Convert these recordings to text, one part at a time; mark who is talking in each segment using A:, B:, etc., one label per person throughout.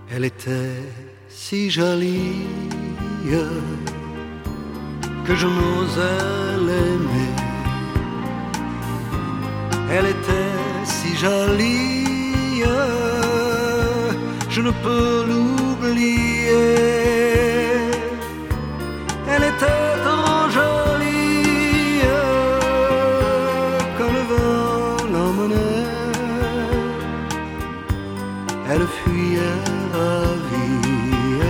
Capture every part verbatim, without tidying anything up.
A: Elle était si jolie que je n'osais l'aimer. Elle était si jolie, je ne peux l'oublier. Elle était trop jolie, quand le vent l'emmenait, elle fuyait ravie,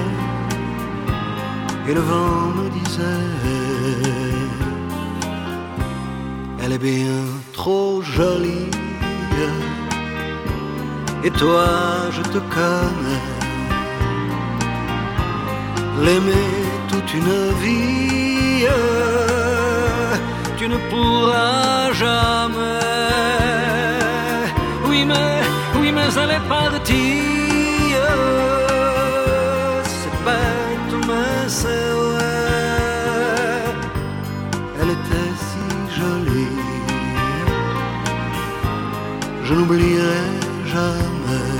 A: et le vent me disait: elle est bien trop jolie, et toi je te connais. L'aimer toute une vie, tu ne pourras jamais. Oui mais, oui mais elle est partie, c'est bête mais c'est vrai. Elle était si jolie, je n'oublierai jamais.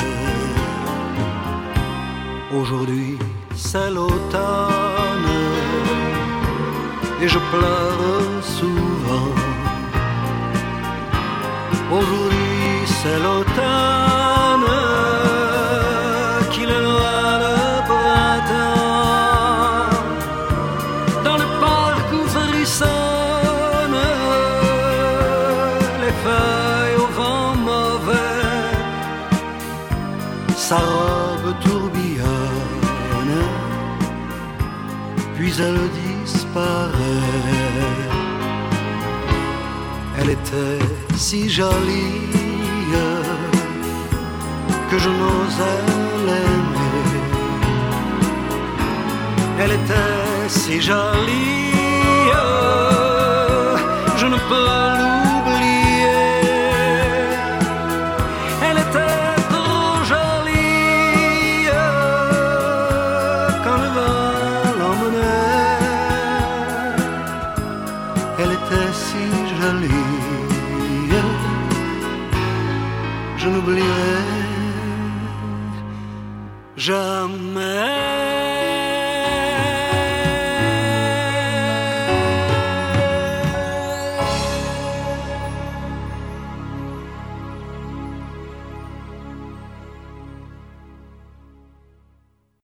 A: Aujourd'hui c'est l'automne et je pleure souvent. Aujourd'hui c'est l'automne qui le noie le printemps. Dans le parc où frissonnent les feuilles au vent mauvais, sa robe tourbillonne, puis elle disparaît. Elle était si jolie que je n'osais l'aimer. Elle était si jolie, je ne peux